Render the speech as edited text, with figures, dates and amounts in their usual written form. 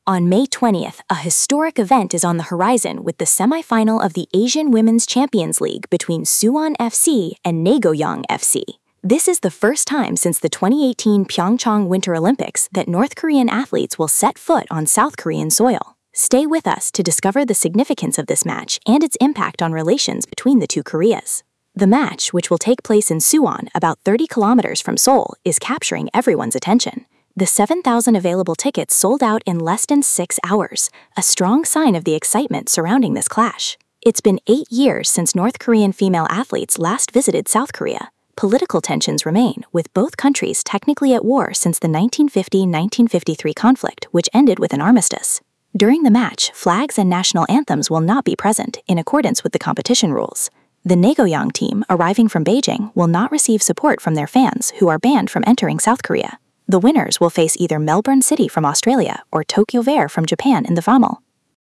On May 20th, a historic event is on the horizon with the semifinal of the Asian Women's Champions League between Suwon FC and Nagoyang FC. This is the first time since the 2018 Pyeongchang Winter Olympics that North Korean athletes will set foot on South Korean soil. Stay with us to discover the significance of this match and its impact on relations between the two Koreas. The match, which will take place in Suwon, about 30 kilometers from Seoul, is capturing everyone's attention. The 7,000 available tickets sold out in less than 6 hours, a strong sign of the excitement surrounding this clash. It's been 8 years since North Korean female athletes last visited South Korea. Political tensions remain, with both countries technically at war since the 1950-1953 conflict, which ended with an armistice. During the match, flags and national anthems will not be present, in accordance with the competition rules. The Nagoyang team, arriving from Beijing, will not receive support from their fans, who are banned from entering South Korea. The winners will face either Melbourne City from Australia or Tokyo Verdy from Japan in the final.